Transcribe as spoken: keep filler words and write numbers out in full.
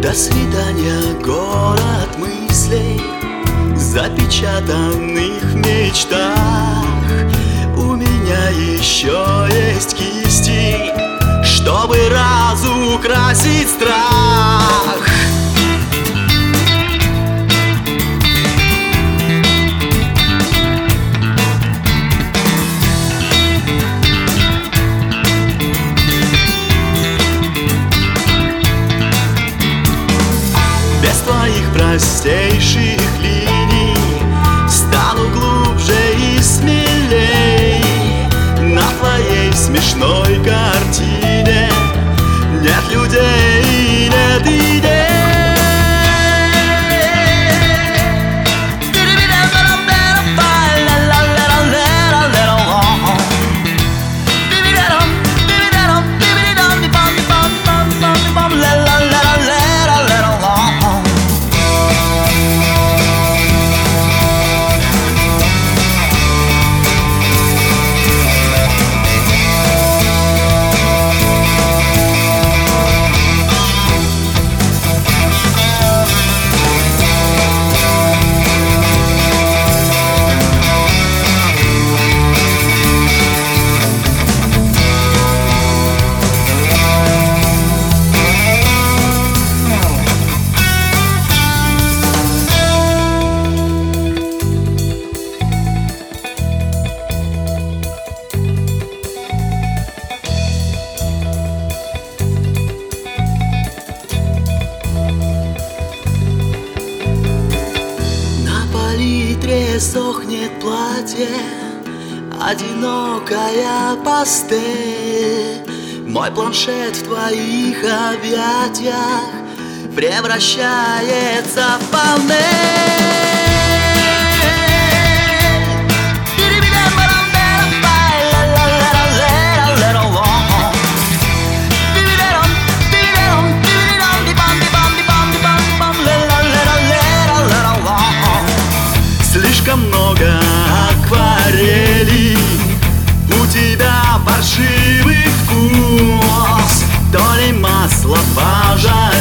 До свидания, город мыслей, запечатанных в мечтах. У меня еще есть кисти, чтобы разукрасить страх. Без твоих простейших линий стану глубже и смелей. На твоей смешной картине нет людей и нет идей. Сохнет платье, одинокая пастель. Мой планшет в твоих объятиях превращается в панель. Слишком много акварелей, у тебя паршивый вкус. То ли масло пожарить,